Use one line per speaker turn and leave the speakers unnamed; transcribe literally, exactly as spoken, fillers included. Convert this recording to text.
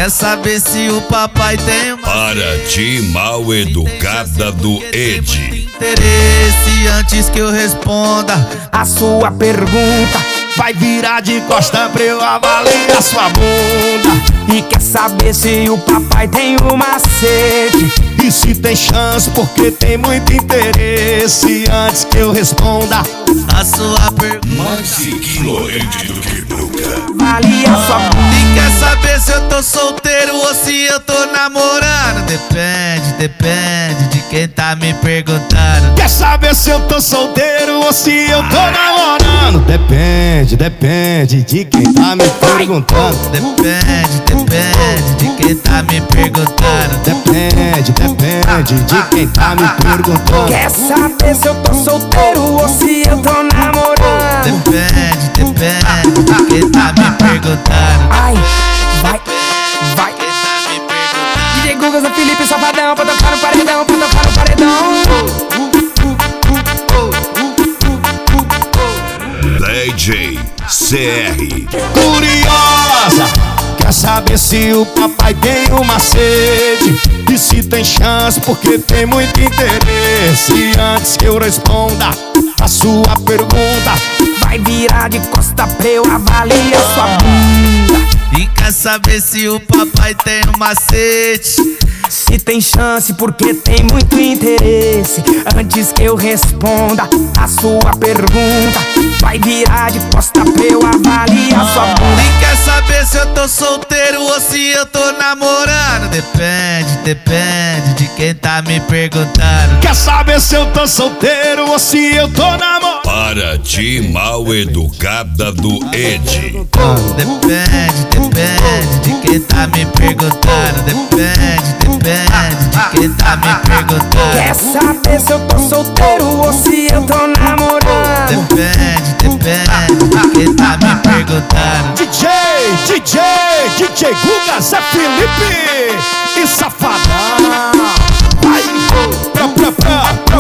Quer saber se o papai tem uma
Para de mal educada do Ed.
interesse antes que eu responda
a sua pergunta. Vai virar de costa pra eu avaliar sua bunda. E quer saber se o papai tem uma sede e se tem chance, porque tem muito interesse antes que eu responda
a sua pergunta.
Mais ignorante do que nunca.
avalia sua bunda.
E quer saber se eu tô solteiro ou se eu tô namorando? Depende, depende de quem tá me perguntando.
Quer saber se eu tô solteiro ou se eu tô namorando? Depende, depende de quem tá me perguntando.
Depende, depende de quem tá me perguntando.
Depende, depende de quem tá me perguntando. Quer saber se eu tô solteiro ou se eu tô namorando?
Depende, depende de quem tá me perguntando.
Ai, vai, vai.
Quem tá me perguntando.
D J Guga, Zé Felipe, Safadão, pra tocar no paredão, pra tocar no paredão.
D J C R.
Curiosa, quer saber se o papai tem uma sede e se tem chance, porque tem muito interesse antes que eu responda a sua pergunta. Vai virar de costa pra eu avaliar sua bunda.
E quer saber se o papai tem um macete?
Se tem chance, porque tem muito interesse antes que eu responda a sua pergunta. Vai virar de costa pra eu avaliar sua bunda.
E quer saber se eu tô solteiro ou se eu tô namorando? Depende, depende de quem tá me perguntando.
Quer saber se eu tô solteiro ou se eu tô namorando?
Para de mal educada do Ed.
Depende, depende de quem tá me perguntando. Depende, depende de quem tá me perguntando.
Quer saber se eu tô solteiro ou se eu tô namorando?
Depende, depende de quem tá me perguntando.
D J, D J, D J Guga, Zé Felipe e Safadão. Vai, pra, pra, pra.